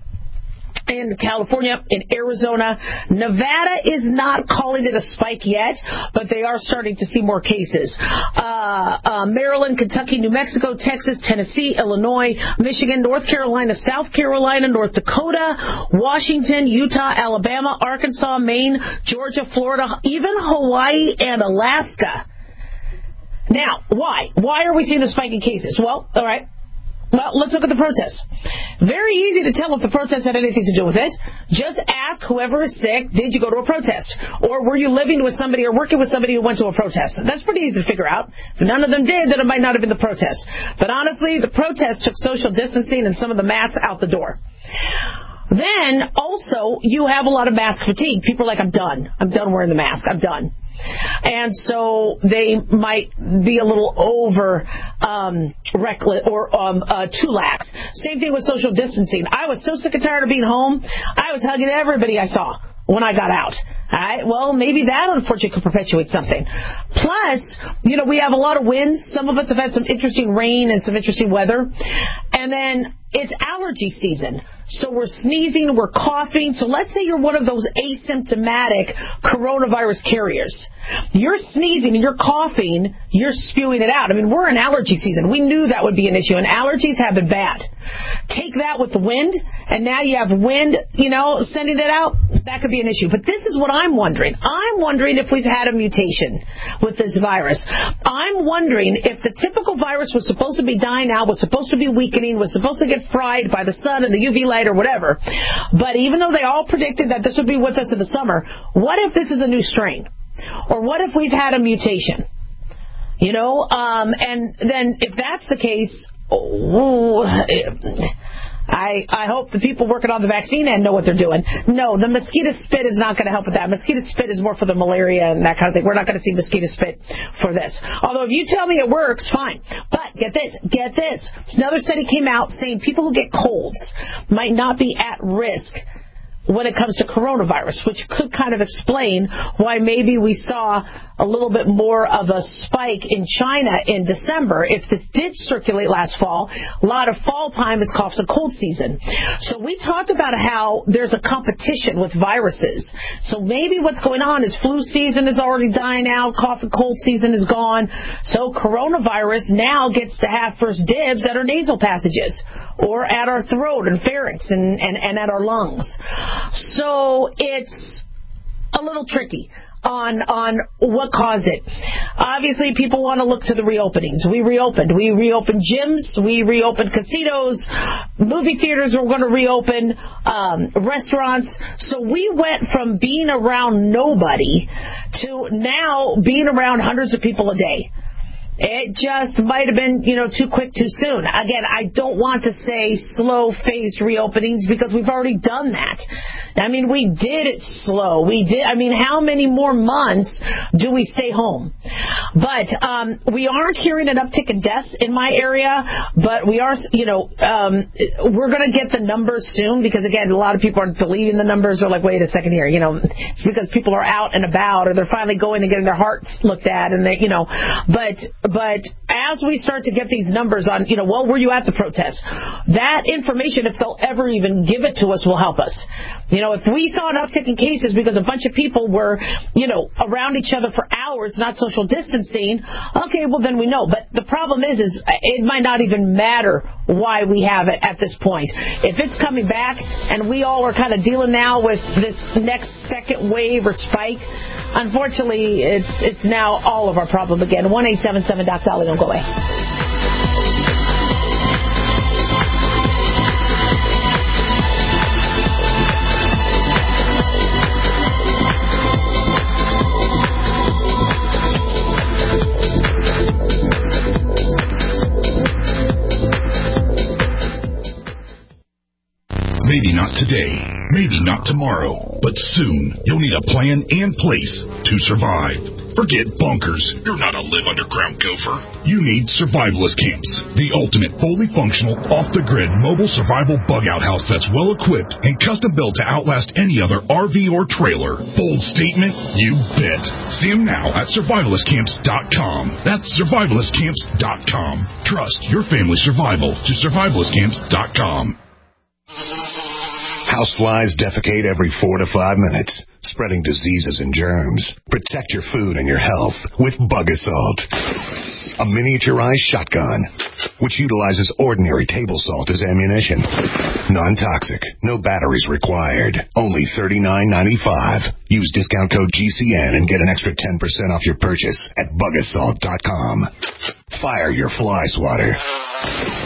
in California, in Arizona, Nevada is not calling it a spike yet, but they are starting to see more cases. Uh, uh, Maryland, Kentucky, New Mexico, Texas, Tennessee, Illinois, Michigan, North Carolina, South Carolina, North Dakota, Washington, Utah, Alabama, Arkansas, Maine, Georgia, Florida, even Hawaii and Alaska. Now, why? Why are we seeing a spike in cases? Well, all right. Well, let's look at the protests. Very easy to tell if the protest had anything to do with it. Just ask whoever is sick, did you go to a protest? Or were you living with somebody or working with somebody who went to a protest? That's pretty easy to figure out. If none of them did, then it might not have been the protest. But honestly, the protest took social distancing and some of the masks out the door. Then, also, you have a lot of mask fatigue. People are like, I'm done. I'm done wearing the mask. I'm done. And so they might be a little over um, reckless or um, uh, too lax. Same thing with social distancing. I was so sick and tired of being home, I was hugging everybody I saw when I got out. All right? Well, maybe that, unfortunately, could perpetuate something. Plus, you know, we have a lot of winds. Some of us have had some interesting rain and some interesting weather. And then it's allergy season. So we're sneezing, we're coughing. So let's say you're one of those asymptomatic coronavirus carriers. You're sneezing and you're coughing, you're spewing it out. I mean, we're in allergy season. We knew that would be an issue, and allergies have been bad. Take that with the wind, and now you have wind, you know, sending it out. That could be an issue. But this is what I'm wondering. I'm wondering if we've had a mutation with this virus. I'm wondering if the typical virus was supposed to be dying out, was supposed to be weakening, was supposed to get fried by the sun and the U V light or whatever. But even though they all predicted that this would be with us in the summer, what if this is a new strain? Or what if we've had a mutation? You know, um, and then if that's the case, oh, I, I hope the people working on the vaccine end know what they're doing. No, the mosquito spit is not going to help with that. Mosquito spit is more for the malaria and that kind of thing. We're not going to see mosquito spit for this. Although if you tell me it works, fine. But get this, get this. Another study came out saying people who get colds might not be at risk when it comes to coronavirus, which could kind of explain why maybe we saw a little bit more of a spike in China in December. If this did circulate last fall, a lot of fall time is coughs and cold season. So we talked about how there's a competition with viruses. So maybe what's going on is flu season is already dying out, cough and cold season is gone. So coronavirus now gets to have first dibs at our nasal passages or at our throat and pharynx and, and, and at our lungs. So it's a little tricky on on what caused it. Obviously, people want to look to the reopenings. We reopened. We reopened gyms. We reopened casinos. Movie theaters were going to reopen. Um, restaurants. So we went from being around nobody to now being around hundreds of people a day. It just might have been, you know, too quick, too soon. Again, I don't want to say slow-phased reopenings because we've already done that. I mean, we did it slow. We did. I mean, how many more months do we stay home? But um, we aren't hearing an uptick in deaths in my area, but we are, you know, um, we're going to get the numbers soon because, again, a lot of people aren't believing the numbers. They're like, wait a second here. You know, it's because people are out and about or they're finally going and getting their hearts looked at and they, you know, but But as we start to get these numbers on, you know, well, were you at the protest? That information, if they'll ever even give it to us, will help us. You know, if we saw an uptick in cases because a bunch of people were, you know, around each other for hours, not social distancing, okay, well, then we know. But the problem is, is it might not even matter why we have it at this point. If it's coming back and we all are kind of dealing now with this next second wave or spike, unfortunately, it's it's now all of our problem again. one eight seven seven Doc Dolly, don't go away. Maybe not today, maybe not tomorrow, but soon you'll need a plan and place to survive. Forget bunkers. You're not a live underground gopher. You need survivalist camps, the ultimate fully functional, off-the-grid mobile survival bug-out house that's well-equipped and custom-built to outlast any other R V or trailer. Bold statement? You bet. See them now at survivalist camps dot com. That's survivalist camps dot com. Trust your family's survival to survivalist camps dot com. Houseflies defecate every four to five minutes, spreading diseases and germs. Protect your food and your health with Bug Assault, a miniaturized shotgun which utilizes ordinary table salt as ammunition. Non-toxic, no batteries required. Only thirty-nine ninety-five. Use discount code G C N and get an extra ten percent off your purchase at bug assault dot com. Fire your fly swatter.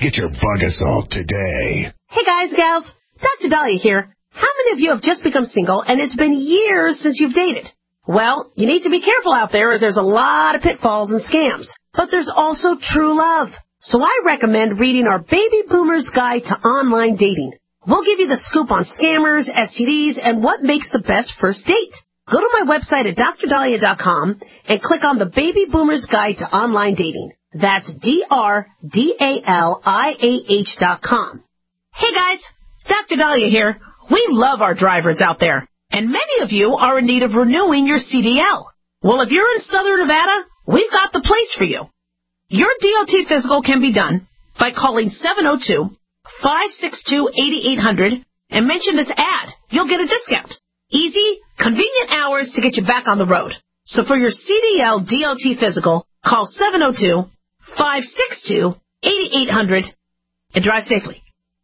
Get your bug assault today. Hey guys, gals, Doctor Dahlia here. How many of you have just become single and it's been years since you've dated? Well, you need to be careful out there as there's a lot of pitfalls and scams. But there's also true love. So I recommend reading our Baby Boomer's Guide to Online Dating. We'll give you the scoop on scammers, S T Ds, and what makes the best first date. Go to my website at dr dahlia dot com and click on the Baby Boomer's Guide to Online Dating. That's D R D A L I A H dot com. Hey guys, Doctor Dahlia here. We love our drivers out there, and many of you are in need of renewing your C D L. Well, if you're in Southern Nevada, we've got the place for you. Your D O T physical can be done by calling seven oh two, five six two, eight eight hundred and mention this ad. You'll get a discount. Easy, convenient hours to get you back on the road. So for your C D L D O T physical, call seven oh two, five six two, eight eight hundred and drive safely.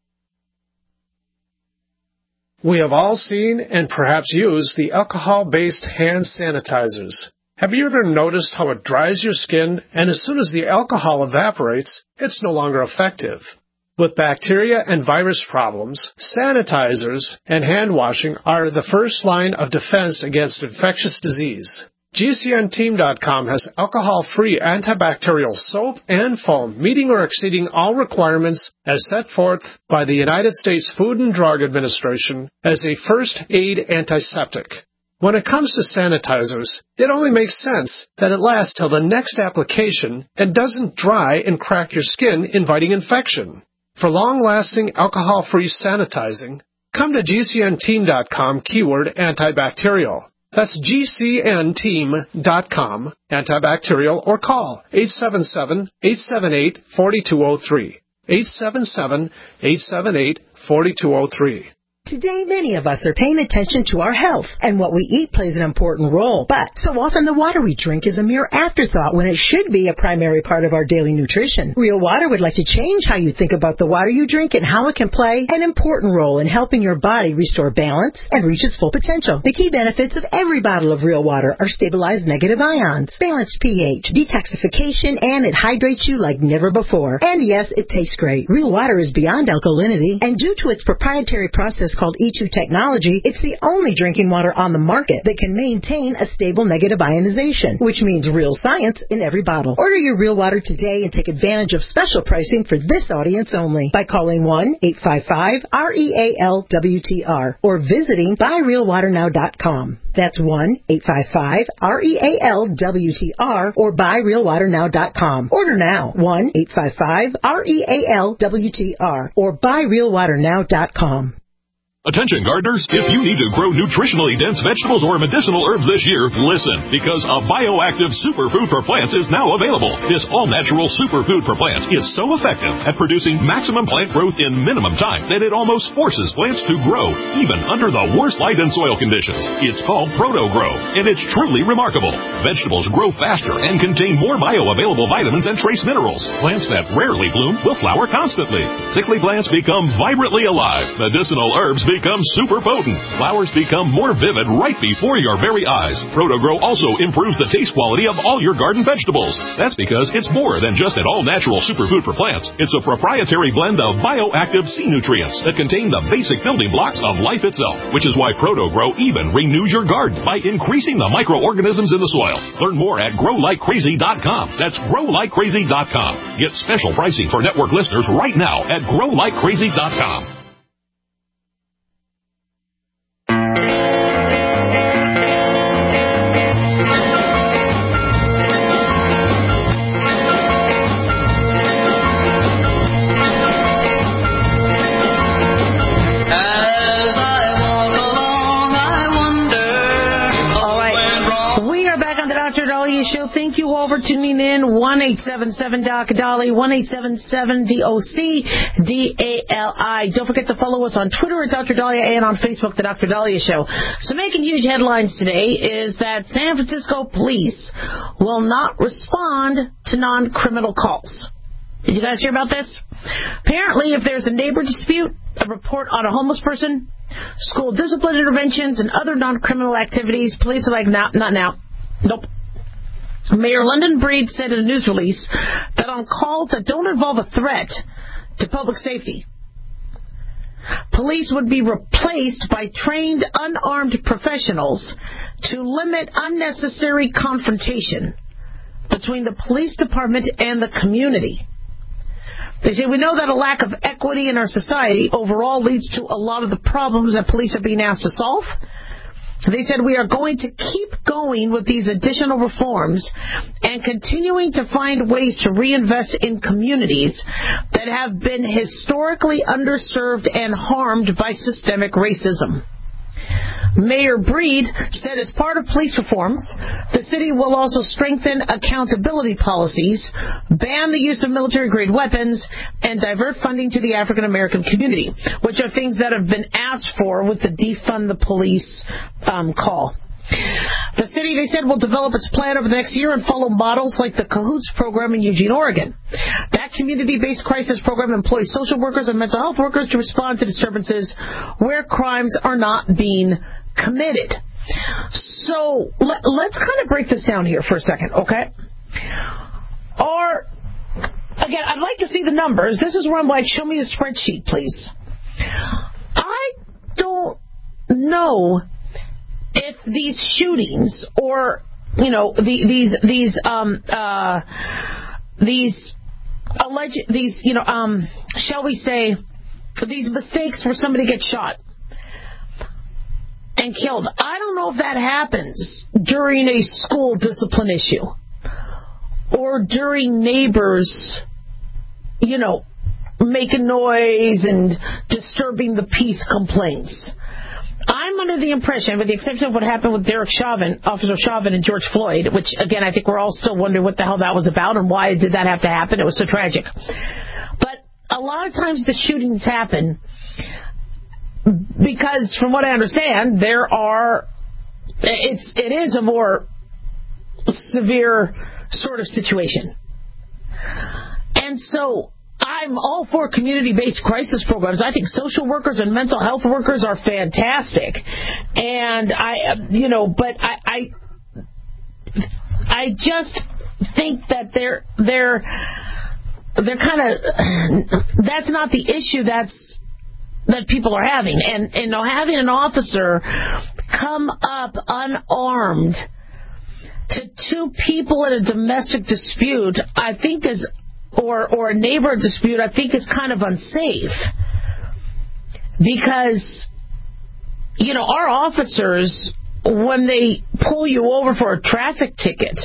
We have all seen and perhaps used the alcohol-based hand sanitizers. Have you ever noticed how it dries your skin, and as soon as the alcohol evaporates, it's no longer effective? With bacteria and virus problems, sanitizers and hand washing are the first line of defense against infectious disease. G C N team dot com has alcohol-free antibacterial soap and foam, meeting or exceeding all requirements as set forth by the United States Food and Drug Administration as a first aid antiseptic. When it comes to sanitizers, it only makes sense that it lasts till the next application and doesn't dry and crack your skin, inviting infection. For long-lasting alcohol-free sanitizing, come to G C N team dot com keyword antibacterial. That's G C N team dot com, antibacterial, or call eight seven seven, eight seven eight, four two zero three. eight seven seven, eight seven eight, four two zero three. Today, many of us are paying attention to our health, and what we eat plays an important role. But so often the water we drink is a mere afterthought when it should be a primary part of our daily nutrition. Real Water would like to change how you think about the water you drink and how it can play an important role in helping your body restore balance and reach its full potential. The key benefits of every bottle of Real Water are stabilized negative ions, balanced pH, detoxification, and it hydrates you like never before. And yes, it tastes great. Real Water is beyond alkalinity, and due to its proprietary process called E two technology, it's the only drinking water on the market that can maintain a stable negative ionization, which means real science in every bottle. Order your Real Water today and take advantage of special pricing for this audience only by calling one eight five five, R E A L W T R or visiting buy real water now dot com. That's one eight five five, R E A L W T R or buy real water now dot com. Order now, one eight five five, R E A L W T R or buy real water now dot com. Attention gardeners, if you need to grow nutritionally dense vegetables or medicinal herbs this year, listen, because a bioactive superfood for plants is now available. This all-natural superfood for plants is so effective at producing maximum plant growth in minimum time that it almost forces plants to grow, even under the worst light and soil conditions. It's called Proto-Grow, and it's truly remarkable. Vegetables grow faster and contain more bioavailable vitamins and trace minerals. Plants that rarely bloom will flower constantly. Sickly plants become vibrantly alive. Medicinal herbs become super potent. Flowers become more vivid right before your very eyes. Proto-Grow also improves the taste quality of all your garden vegetables. That's because it's more than just an all-natural superfood for plants. It's a proprietary blend of bioactive sea nutrients that contain the basic building blocks of life itself, which is why Proto-Grow even renews your garden by increasing the microorganisms in the soil. Learn more at grow like crazy dot com. That's grow like crazy dot com. Get special pricing for network listeners right now at grow like crazy dot com. Show. Thank you all for tuning in. one eight seven seven D O C D A L I, one eight seven seven D O C D A L I. Don't forget to follow us on Twitter at Doctor Dahlia and on Facebook, The Doctor Dahlia Show. So making huge headlines today is that San Francisco police will not respond to non-criminal calls. Did you guys hear about this? Apparently, if there's a neighbor dispute, a report on a homeless person, school discipline interventions, and other non-criminal activities, police are like, nah, not now. Nope. Mayor London Breed said in a news release that on calls that don't involve a threat to public safety. Police would be replaced by trained, unarmed professionals to limit unnecessary confrontation between the police department and the community. They say, we know that a lack of equity in our society overall leads to a lot of the problems that police are being asked to solve. They said, we are going to keep going with these additional reforms and continuing to find ways to reinvest in communities that have been historically underserved and harmed by systemic racism. Mayor Breed said as part of police reforms, the city will also strengthen accountability policies, ban the use of military-grade weapons, and divert funding to the African American community, which are things that have been asked for with the defund the police um, call. The city, they said, will develop its plan over the next year and follow models like the Cahoots program in Eugene, Oregon. That community-based crisis program employs social workers and mental health workers to respond to disturbances where crimes are not being committed. So let, let's kind of break this down here for a second, okay? Or, again, I'd like to see the numbers. This is where I'm like, show me the spreadsheet, please. I don't know if these shootings or, you know, the, these these um uh these alleged these you know um shall we say these mistakes where somebody gets shot and killed, I don't know if that happens during a school discipline issue or during neighbors, you know, making noise and disturbing the peace complaints. I'm under the impression, with the exception of what happened with Derek Chauvin, Officer Chauvin and George Floyd, which, again, I think we're all still wondering what the hell that was about and why did that have to happen. It was so tragic. But a lot of times the shootings happen because, from what I understand, there are, it's, it is a more severe sort of situation. And so I'm all for community-based crisis programs. I think social workers and mental health workers are fantastic. And I, you know, but I, I, I just think that they're, they're, they're kind of, that's not the issue that's, that people are having. And, you know, having an officer come up unarmed to two people in a domestic dispute, I think is, or or a neighbor dispute, I think is kind of unsafe. Because, you know, our officers, when they pull you over for a traffic ticket,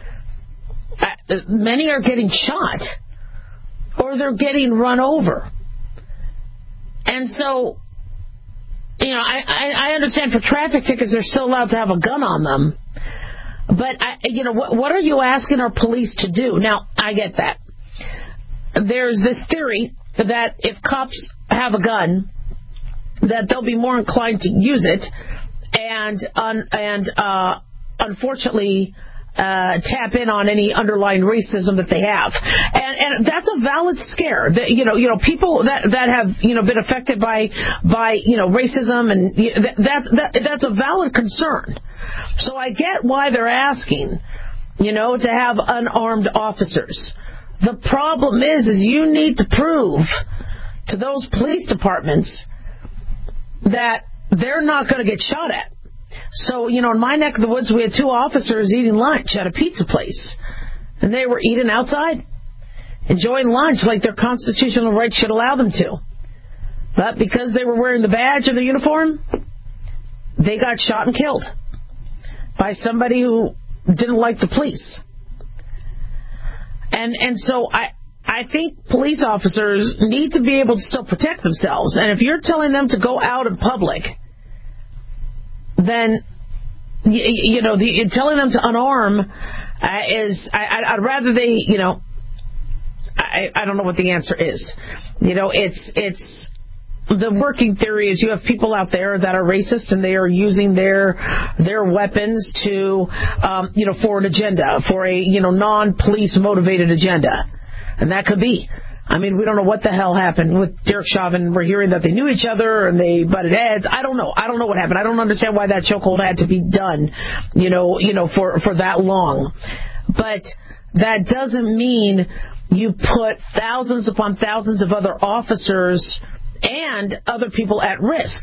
many are getting shot or they're getting run over. And so, you know, I, I, I understand for traffic tickets they're still allowed to have a gun on them. But, I, you know, what, what are you asking our police to do? Now, I get that. There's this theory that if cops have a gun, that they'll be more inclined to use it and un, and uh, unfortunately uh, tap in on any underlying racism that they have. And, and that's a valid scare. That, you know, you know, people that, that have, you know, been affected by by you know racism, and that, that that's a valid concern. So I get why they're asking, you know, to have unarmed officers. The problem is, is you need to prove to those police departments that they're not going to get shot at. So, you know, in my neck of the woods, we had two officers eating lunch at a pizza place. And they were eating outside, enjoying lunch like their constitutional rights should allow them to. But because they were wearing the badge and the uniform, they got shot and killed by somebody who didn't like the police. And and so I I think police officers need to be able to still protect themselves. And if you're telling them to go out in public, then, you, you know, the, telling them to unarm uh, is, I, I'd rather they, you know, I, I don't know what the answer is. You know, it's it's the working theory is you have people out there that are racist and they are using their their weapons to, um, you know, for an agenda, for a, you know, non-police motivated agenda. And that could be. I mean, we don't know what the hell happened with Derek Chauvin. We're hearing that they knew each other and they butted heads. I don't know. I don't know what happened. I don't understand why that chokehold had to be done, you know, you know, for, for that long. But that doesn't mean you put thousands upon thousands of other officers and other people at risk.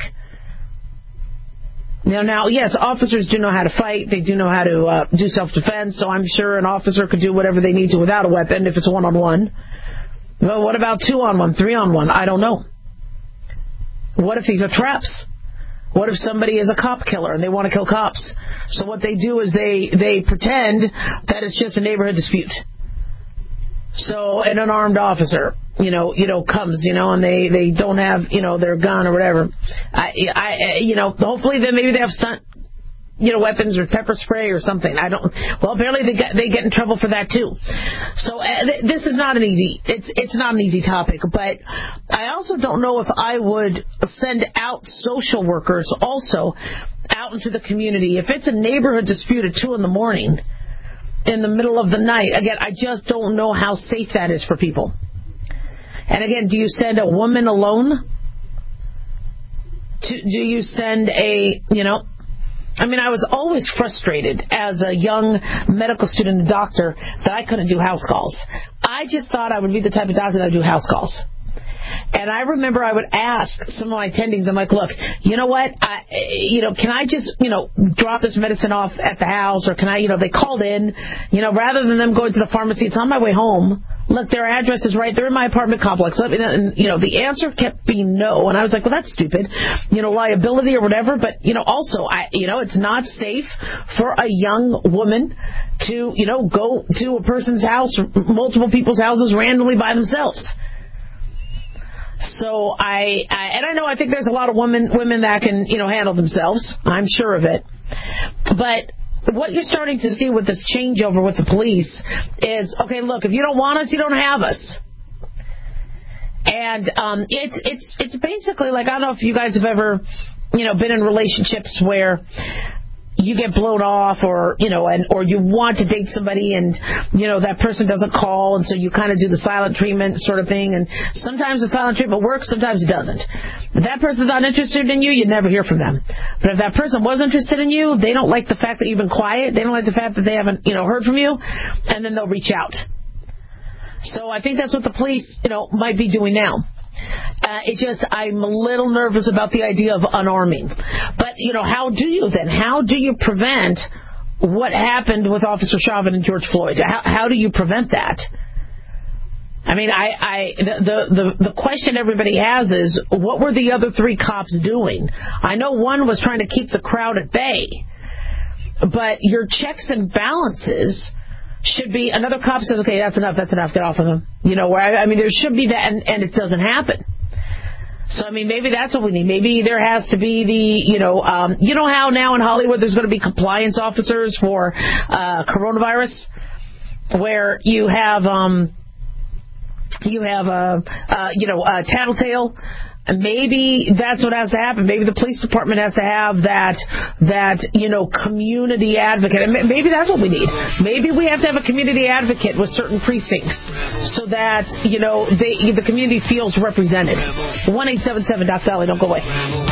Now, now, yes, officers do know how to fight. They do know how to uh, do self-defense, so I'm sure an officer could do whatever they need to without a weapon if it's one-on-one. Well, what about two-on-one, three-on-one? I don't know. What if these are traps? What if somebody is a cop killer and they want to kill cops? So what they do is they, they pretend that it's just a neighborhood dispute. So an unarmed officer, you know, you know, comes, you know, and they, they don't have, you know, their gun or whatever. I, I, you know, hopefully then maybe they have stunt, you know, weapons or pepper spray or something. I don't. Well, apparently they get they get in trouble for that too. So uh, th- this is not an easy. It's it's not an easy topic. But I also don't know if I would send out social workers also out into the community if it's a neighborhood dispute at two in the morning. In the middle of the night. Again, I just don't know how safe that is for people. And again, do you send a woman alone? To, do you send a, you know, I mean, I was always frustrated as a young medical student and doctor that I couldn't do house calls. I just thought I would be the type of doctor that would do house calls. And I remember I would ask some of my attendings, I'm like, look, you know what, I, you know, can I just, you know, drop this medicine off at the house, or can I, you know, they called in, you know, rather than them going to the pharmacy, it's on my way home. Look, their address is right there in my apartment complex. Let me know. And, you know, the answer kept being no. And I was like, well, that's stupid, you know, liability or whatever. But, you know, also, I, you know, it's not safe for a young woman to, you know, go to a person's house, or multiple people's houses randomly by themselves. So I, I, and I know I think there's a lot of women, women that can, you know, handle themselves. I'm sure of it. But what you're starting to see with this changeover with the police is, okay, look, if you don't want us, you don't have us. And um, it's it's it's basically like, I don't know if you guys have ever, you know, been in relationships where you get blown off, or, you know, and or you want to date somebody and, you know, that person doesn't call, and so you kind of do the silent treatment sort of thing. And sometimes the silent treatment works, sometimes it doesn't. If that person's not interested in you, you never hear from them. But if that person was interested in you, they don't like the fact that you've been quiet. They don't like the fact that they haven't, you know, heard from you, and then they'll reach out. So I think that's what the police, you know, might be doing now. Uh, it just, I'm a little nervous about the idea of unarming. But, you know, how do you then? How do you prevent what happened with Officer Chauvin and George Floyd? How, how do you prevent that? I mean, I, I the, the, the question everybody has is, what were the other three cops doing? I know one was trying to keep the crowd at bay, but your checks and balances should be, another cop says, okay, that's enough, that's enough, get off of them. You know, where I, I mean, there should be that, and, and it doesn't happen. So, I mean, maybe that's what we need. Maybe there has to be the, you know, um, you know how now in Hollywood there's going to be compliance officers for uh, coronavirus, where you have, um, you have a, uh, you know, a tattletale. And maybe that's what has to happen. Maybe the police department has to have that, that, you know, community advocate. And maybe that's what we need. Maybe we have to have a community advocate with certain precincts so that, you know, they, the community feels represented. one eight seven seven Doc Valley, don't go away.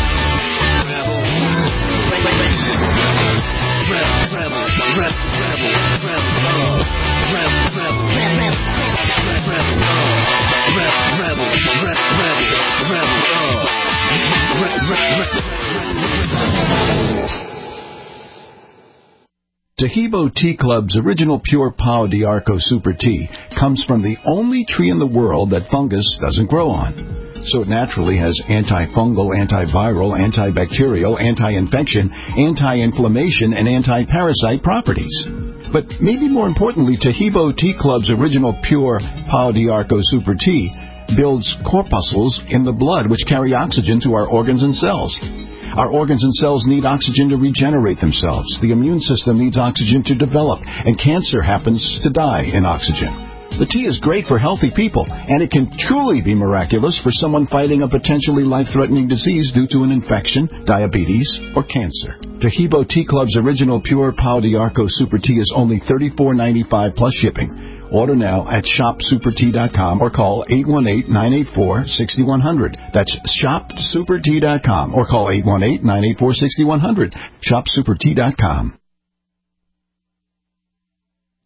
Taheebo Tea Club's original pure Pau d'Arco Super Tea comes from the only tree in the world that fungus doesn't grow on. So it naturally has antifungal, antiviral, antibacterial, anti-infection, anti-inflammation, and anti-parasite properties. But maybe more importantly, Taheebo Tea Club's original pure Pau d'Arco Super Tea builds corpuscles in the blood which carry oxygen to our organs and cells. Our organs and cells need oxygen to regenerate themselves. The immune system needs oxygen to develop, and cancer happens to die in oxygen. The tea is great for healthy people, and it can truly be miraculous for someone fighting a potentially life-threatening disease due to an infection, diabetes, or cancer. Taheebo Tea Club's original pure Pau d'Arco Super Tea is only thirty-four ninety-five plus shipping. Order now at shop super tea dot com or call eight one eight, nine eight four, six one zero zero. That's shop super tea dot com or call eight one eight, nine eight four, six one zero zero. shop super tea dot com.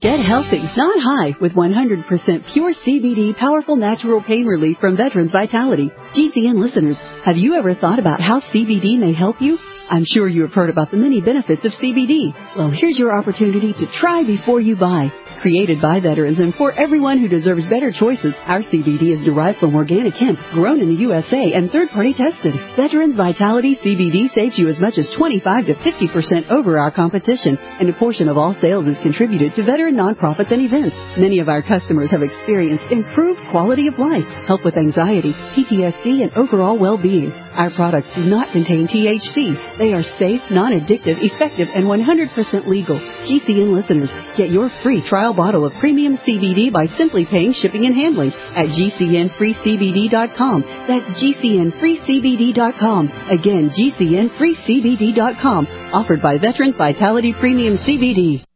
Get healthy, not high, with one hundred percent pure C B D powerful natural pain relief from Veterans Vitality. G C N listeners, have you ever thought about how C B D may help you? I'm sure you have heard about the many benefits of C B D. Well, here's your opportunity to try before you buy. Created by veterans and for everyone who deserves better choices, our C B D is derived from organic hemp, grown in the U S A and third-party tested. Veterans Vitality C B D saves you as much as twenty-five to fifty percent over our competition, and a portion of all sales is contributed to veteran nonprofits and events. Many of our customers have experienced improved quality of life, help with anxiety, P T S D, and overall well-being. Our products do not contain T H C. They are safe, non-addictive, effective, and one hundred percent legal. G C N listeners, get your free trial bottle of premium C B D by simply paying shipping and handling at G C N free C B D dot com. That's G C N free C B D dot com. Again, G C N free C B D dot com. Offered by Veterans Vitality Premium C B D.